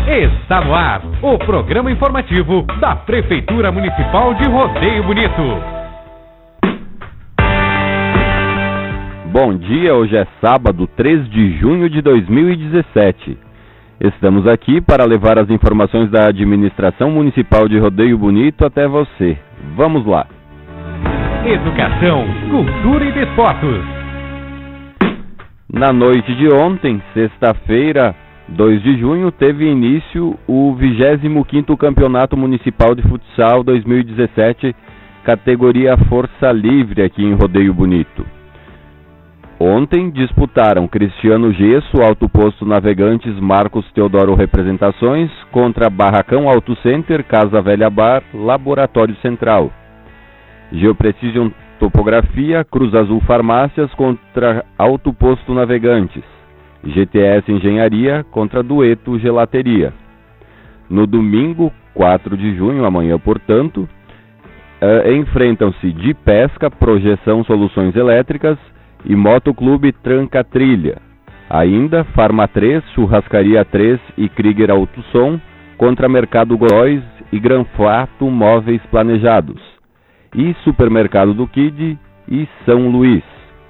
Está no ar o programa informativo da Prefeitura Municipal de Rodeio Bonito. Bom dia, hoje é sábado, 3 de junho de 2017. Estamos aqui para levar as informações da Administração Municipal de Rodeio Bonito até você. Vamos lá. Educação, cultura e desportos. Na noite de ontem, sexta-feira, 2 de junho, teve início o 25º Campeonato Municipal de Futsal 2017, categoria Força Livre aqui em Rodeio Bonito. Ontem disputaram Cristiano Gesso, Alto Posto Navegantes, Marcos Teodoro Representações, contra Barracão Auto Center, Casa Velha Bar, Laboratório Central. Geoprecision Topografia, Cruz Azul Farmácias contra Alto Posto Navegantes. GTS Engenharia contra Dueto Gelateria. No domingo, 4 de junho, amanhã portanto, enfrentam-se de Pesca, Projeção Soluções Elétricas e Motoclube Tranca Trilha. Ainda Farma 3, Churrascaria 3 e Krieger Autosom contra Mercado Góis e Granfato Móveis Planejados. E Supermercado do Kid e São Luís.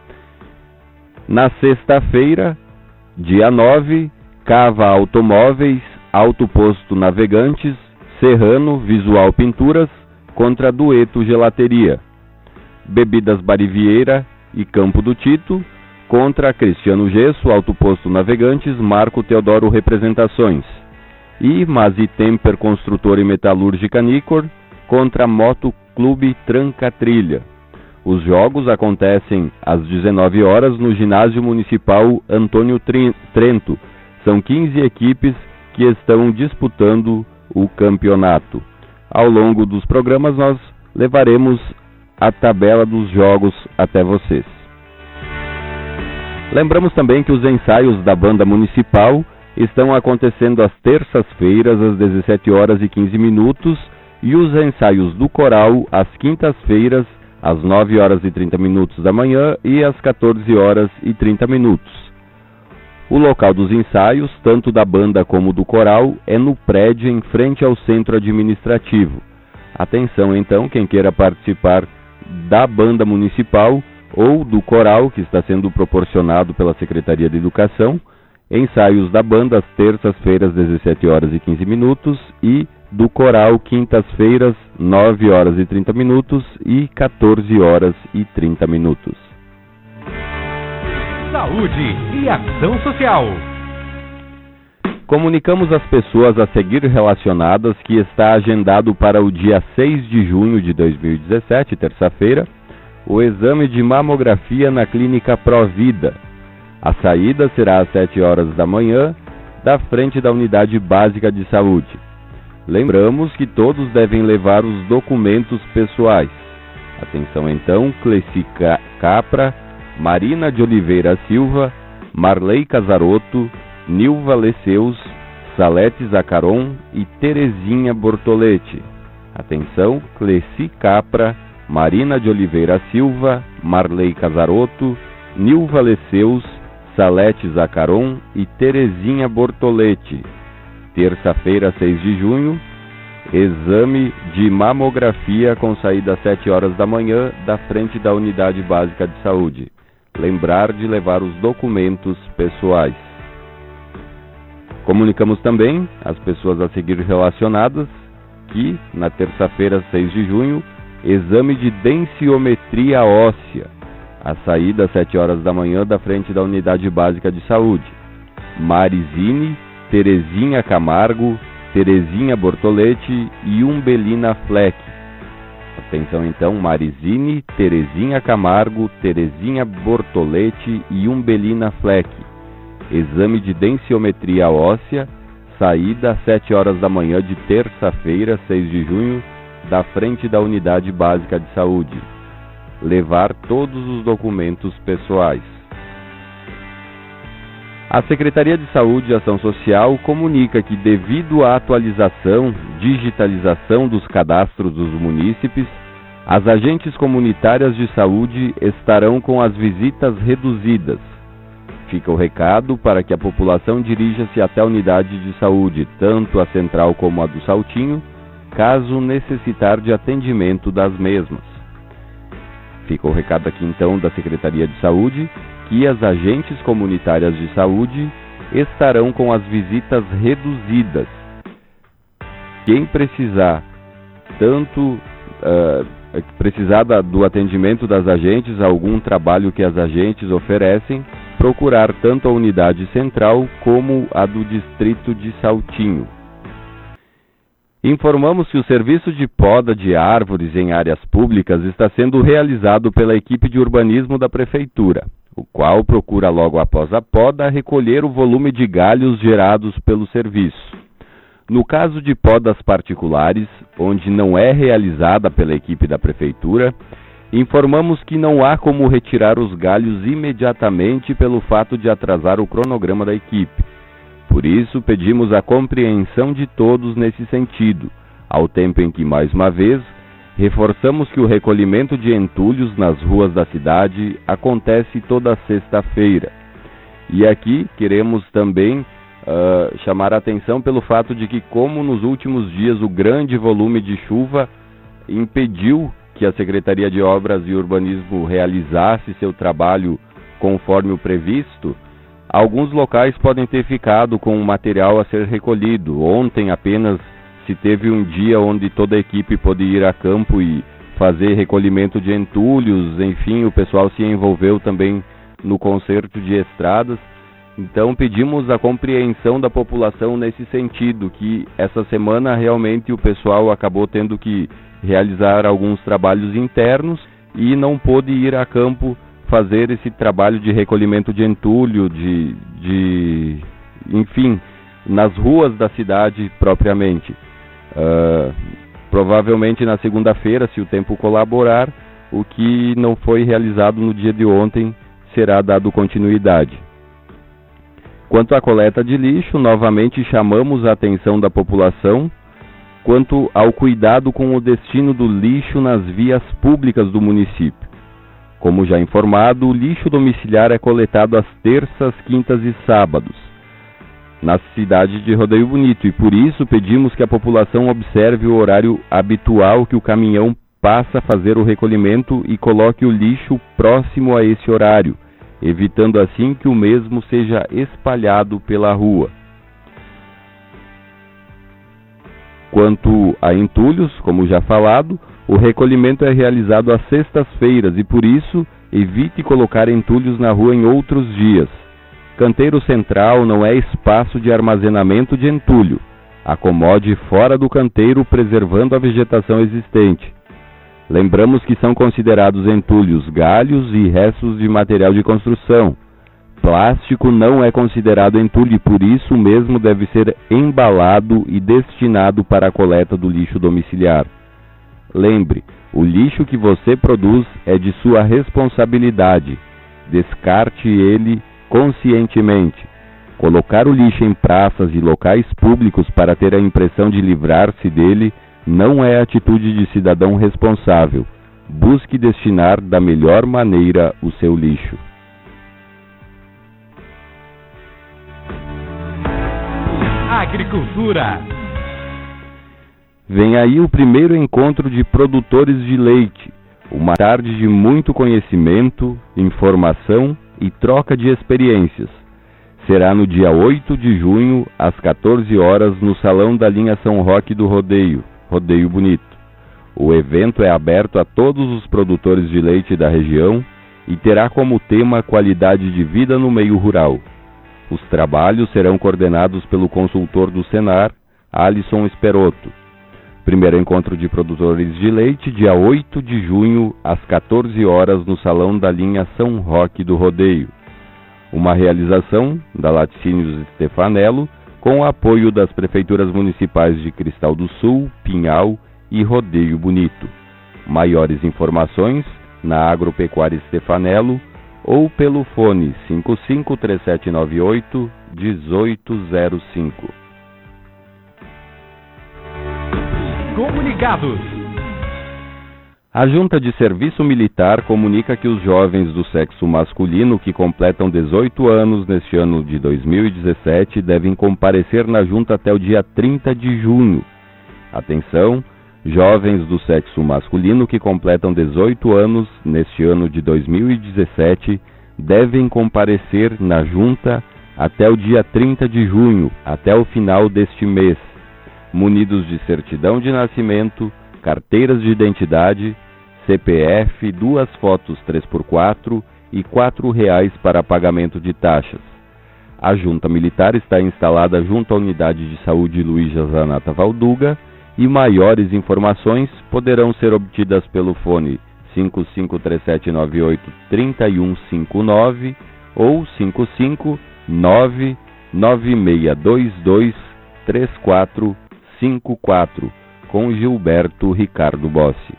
Na sexta-feira, dia 9, Cava Automóveis, Alto Posto Navegantes, Serrano Visual Pinturas contra Dueto Gelateria. Bebidas Barivieira e Campo do Tito contra Cristiano Gesso, Alto Posto Navegantes, Marco Teodoro Representações. E Mazitemper Construtora e Metalúrgica Nicor contra Moto Clube Tranca Trilha. Os jogos acontecem às 19 horas no Ginásio Municipal Antônio Trento. São 15 equipes que estão disputando o campeonato. Ao longo dos programas nós levaremos a tabela dos jogos até vocês. Lembramos também que os ensaios da Banda Municipal estão acontecendo às terças-feiras às 17 horas e 15 minutos e os ensaios do coral às quintas-feiras às 9 horas e 30 minutos da manhã e às 14 horas e 30 minutos. O local dos ensaios, tanto da banda como do coral, é no prédio em frente ao centro administrativo. Atenção então, quem queira participar da banda municipal ou do coral que está sendo proporcionado pela Secretaria de Educação, ensaios da banda às terças-feiras, 17 horas e 15 minutos e do coral, quintas-feiras, 9 horas e 30 minutos e 14 horas e 30 minutos. Saúde e ação social. Comunicamos às pessoas a seguir relacionadas que está agendado para o dia 6 de junho de 2017, terça-feira, o exame de mamografia na Clínica Provida. A saída será às 7 horas da manhã, da frente da Unidade Básica de Saúde. Lembramos que todos devem levar os documentos pessoais. Atenção então, Cleci Capra, Marina de Oliveira Silva, Marley Casarotto, Nilva Leceus, Salete Zacaron e Terezinha Bortoletti. Atenção, Cleci Capra, Marina de Oliveira Silva, Marley Casarotto, Nilva Leceus, Salete Zacaron e Terezinha Bortoletti. Terça-feira, 6 de junho, exame de mamografia com saída às 7 horas da manhã, da frente da Unidade Básica de Saúde. Lembrar de levar os documentos pessoais. Comunicamos também às pessoas a seguir relacionadas que, na terça-feira, 6 de junho, exame de densiometria óssea. A saída às 7 horas da manhã, da frente da Unidade Básica de Saúde. Marizine, Terezinha Camargo, Terezinha Bortoletti e Umbelina Fleck. Atenção então, Marizine, Terezinha Camargo, Terezinha Bortoletti e Umbelina Fleck. Exame de densiometria óssea, saída às 7 horas da manhã de terça-feira, 6 de junho, da frente da Unidade Básica de Saúde. Levar todos os documentos pessoais. A Secretaria de Saúde e Ação Social comunica que, devido à atualização, digitalização dos cadastros dos munícipes, as agentes comunitárias de saúde estarão com as visitas reduzidas. Fica o recado para que a população dirija-se até a unidade de saúde, tanto a central como a do Saltinho, caso necessitar de atendimento das mesmas. Fica o recado aqui então da Secretaria de Saúde, que as agentes comunitárias de saúde estarão com as visitas reduzidas. Quem precisar do atendimento das agentes, algum trabalho que as agentes oferecem, procurar tanto a unidade central como a do distrito de Saltinho. Informamos que o serviço de poda de árvores em áreas públicas está sendo realizado pela equipe de urbanismo da Prefeitura, o qual procura logo após a poda recolher o volume de galhos gerados pelo serviço. No caso de podas particulares, onde não é realizada pela equipe da Prefeitura, informamos que não há como retirar os galhos imediatamente pelo fato de atrasar o cronograma da equipe. Por isso, pedimos a compreensão de todos nesse sentido, ao tempo em que, mais uma vez, reforçamos que o recolhimento de entulhos nas ruas da cidade acontece toda sexta-feira. E aqui queremos também chamar a atenção pelo fato de que, como nos últimos dias o grande volume de chuva impediu que a Secretaria de Obras e Urbanismo realizasse seu trabalho conforme o previsto, alguns locais podem ter ficado com o material a ser recolhido. Ontem apenas se teve um dia onde toda a equipe pôde ir a campo e fazer recolhimento de entulhos, enfim, o pessoal se envolveu também no conserto de estradas. Então pedimos a compreensão da população nesse sentido, que essa semana realmente o pessoal acabou tendo que realizar alguns trabalhos internos e não pôde ir a campo fazer esse trabalho de recolhimento de entulho, enfim, nas ruas da cidade propriamente. Provavelmente na segunda-feira, se o tempo colaborar, o que não foi realizado no dia de ontem será dado continuidade. Quanto à coleta de lixo, novamente chamamos a atenção da população quanto ao cuidado com o destino do lixo nas vias públicas do município. Como já informado, o lixo domiciliar é coletado às terças, quintas e sábados, na cidade de Rodeio Bonito, e por isso pedimos que a população observe o horário habitual que o caminhão passa a fazer o recolhimento e coloque o lixo próximo a esse horário, evitando assim que o mesmo seja espalhado pela rua. Quanto a entulhos, como já falado, o recolhimento é realizado às sextas-feiras e por isso evite colocar entulhos na rua em outros dias. Canteiro central não é espaço de armazenamento de entulho. Acomode fora do canteiro, preservando a vegetação existente. Lembramos que são considerados entulhos galhos e restos de material de construção. Plástico não é considerado entulho e por isso mesmo deve ser embalado e destinado para a coleta do lixo domiciliar. Lembre, o lixo que você produz é de sua responsabilidade. Descarte ele conscientemente. Colocar o lixo em praças e locais públicos para ter a impressão de livrar-se dele não é atitude de cidadão responsável. Busque destinar da melhor maneira o seu lixo. Agricultura. Vem aí o primeiro encontro de produtores de leite, uma tarde de muito conhecimento, informação e troca de experiências. Será no dia 8 de junho, às 14 horas, no Salão da Linha São Roque do Rodeio Bonito. O evento é aberto a todos os produtores de leite da região e terá como tema qualidade de vida no meio rural. Os trabalhos serão coordenados pelo consultor do Senar, Alisson Esperotto. Primeiro encontro de produtores de leite, dia 8 de junho, às 14 horas, no Salão da Linha São Roque do Rodeio. Uma realização da Laticínios Stefanello, com o apoio das prefeituras municipais de Cristal do Sul, Pinhal e Rodeio Bonito. Maiores informações na Agropecuária Stefanello ou pelo fone 553798-1805. Comunicados. A Junta de Serviço Militar comunica que os jovens do sexo masculino que completam 18 anos neste ano de 2017 devem comparecer na Junta até o dia 30 de junho. Atenção, jovens do sexo masculino que completam 18 anos neste ano de 2017 devem comparecer na Junta até o dia 30 de junho, até o final deste mês, munidos de certidão de nascimento, carteiras de identidade, CPF, 2 fotos 3x4 e R$4 para pagamento de taxas. A Junta Militar está instalada junto à Unidade de Saúde Luiz Zanata Valduga e maiores informações poderão ser obtidas pelo fone 553798-3159 ou 55996223454 com Gilberto Ricardo Bossi.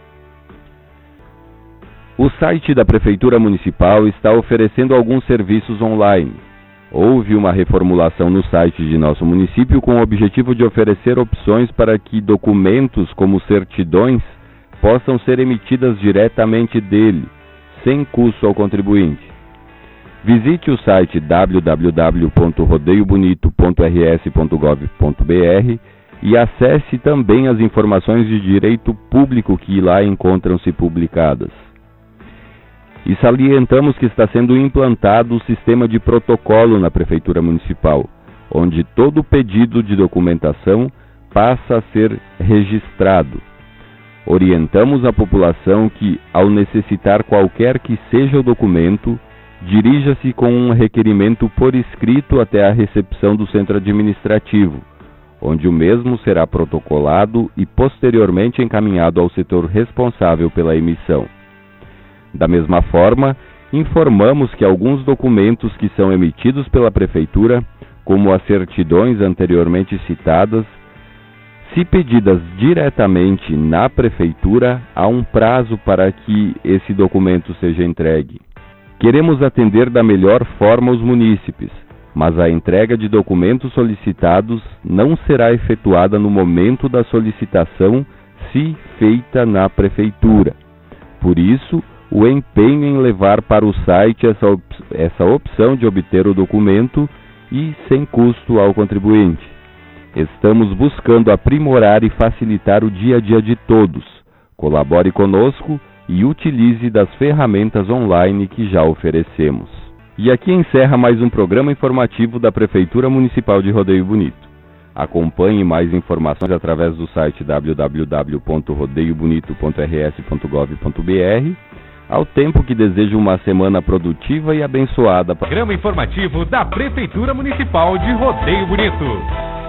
O site da Prefeitura Municipal está oferecendo alguns serviços online. Houve uma reformulação no site de nosso município com o objetivo de oferecer opções para que documentos como certidões possam ser emitidas diretamente dele, sem custo ao contribuinte. Visite o site www.rodeiobonito.rs.gov.br e acesse também as informações de direito público que lá encontram-se publicadas. E salientamos que está sendo implantado o sistema de protocolo na Prefeitura Municipal, onde todo pedido de documentação passa a ser registrado. Orientamos a população que, ao necessitar qualquer que seja o documento, dirija-se com um requerimento por escrito até a recepção do centro administrativo, onde o mesmo será protocolado e posteriormente encaminhado ao setor responsável pela emissão. Da mesma forma, informamos que alguns documentos que são emitidos pela Prefeitura, como as certidões anteriormente citadas, se pedidas diretamente na Prefeitura, há um prazo para que esse documento seja entregue. Queremos atender da melhor forma os munícipes, mas a entrega de documentos solicitados não será efetuada no momento da solicitação, se feita na Prefeitura. Por isso, o empenho em levar para o site essa opção de obter o documento e sem custo ao contribuinte. Estamos buscando aprimorar e facilitar o dia a dia de todos. Colabore conosco e utilize das ferramentas online que já oferecemos. E aqui encerra mais um programa informativo da Prefeitura Municipal de Rodeio Bonito. Acompanhe mais informações através do site www.rodeiobonito.rs.gov.br. Ao tempo que desejo uma semana produtiva e abençoada. Programa informativo da Prefeitura Municipal de Rodeio Bonito.